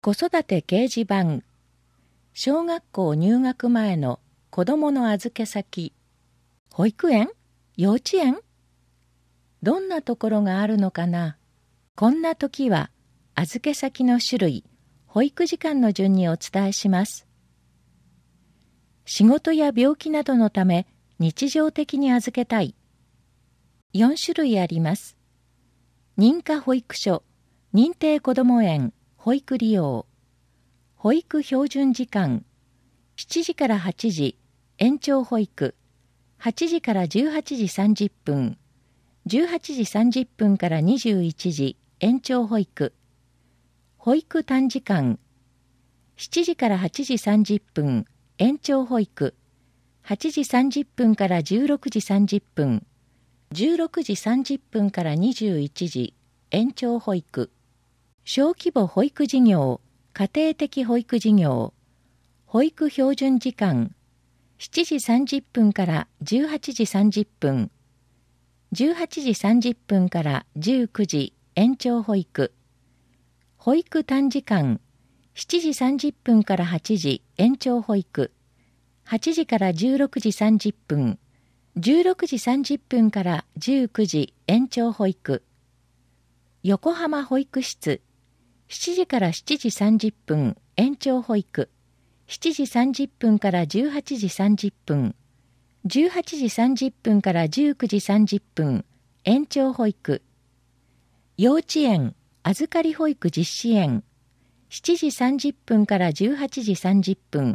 子育て掲示板、小学校入学前の子どもの預け先、保育園？幼稚園？どんなところがあるのかな。こんな時は、預け先の種類、保育時間の順にお伝えします。仕事や病気などのため、日常的に預けたい。4種類あります。認可保育所、認定こども園、保育利用、保育標準時間、7時から8時、延長保育、8時から18時30分、18時30分から21時、延長保育、保育短時間、7時から8時30分、延長保育、8時30分から16時30分、16時30分から21時、延長保育、小規模保育事業、家庭的保育事業、保育標準時間、7時30分から18時30分、18時30分から19時、延長保育、保育短時間、7時30分から8時、延長保育、8時から16時30分、16時30分から19時、延長保育、横浜保育室、7時から7時30分、延長保育、7時30分から18時30分、18時30分から19時30分、延長保育、幼稚園、預かり保育実施園、7時30分から18時30分、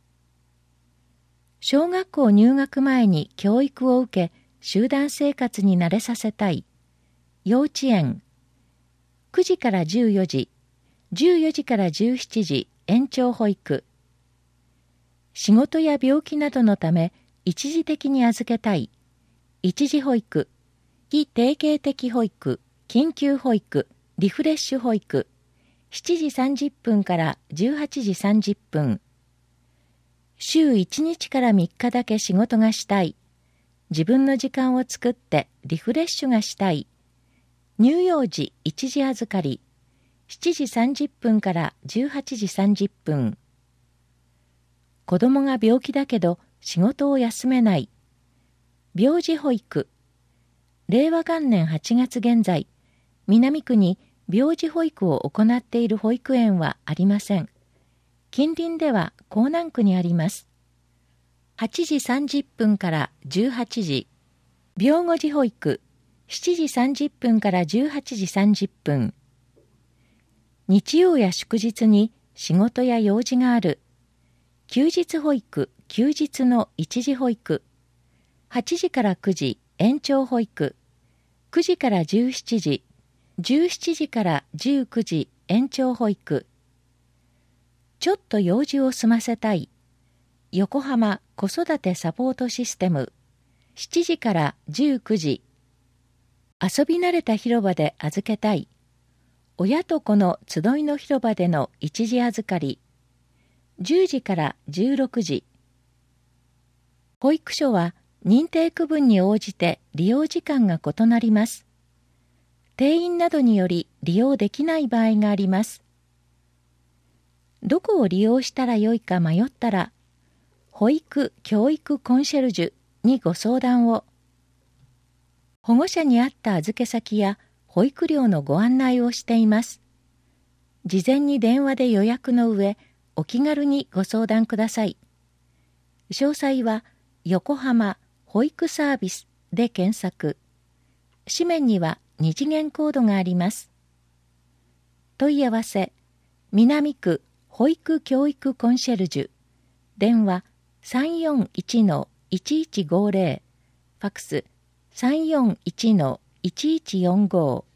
小学校入学前に教育を受け、集団生活に慣れさせたい、幼稚園、9時から14時、14時から17時、延長保育、仕事や病気などのため一時的に預けたい、一時保育、非定型的保育、緊急保育、リフレッシュ保育、7時30分から18時30分、週1日から3日だけ仕事がしたい、自分の時間を作ってリフレッシュがしたい、乳幼児一時預かり、7時30分から18時30分。子供が病気だけど仕事を休めない。病児保育。令和元年8月現在、南区に病児保育を行っている保育園はありません。近隣では江南区にあります。8時30分から18時。病後児保育。7時30分から18時30分。日曜や祝日に仕事や用事がある。休日保育、休日の一時保育。8時から9時、延長保育。9時から17時、17時から19時、延長保育。ちょっと用事を済ませたい。横浜子育てサポートシステム。7時から19時。遊び慣れた広場で預けたい。親と子の集いの広場での一時預かり。10時から16時。保育所は認定区分に応じて利用時間が異なります。定員などにより利用できない場合があります。どこを利用したらよいか迷ったら、保育・教育コンシェルジュにご相談を。保護者に合った預け先や保育料のご案内をしています。事前に電話で予約の上、お気軽にご相談ください。詳細は横浜保育サービスで検索。紙面には2次元コードがあります。問い合わせ、南区保育教育コンシェルジュ。電話 341-1150。ファクス 341-1145。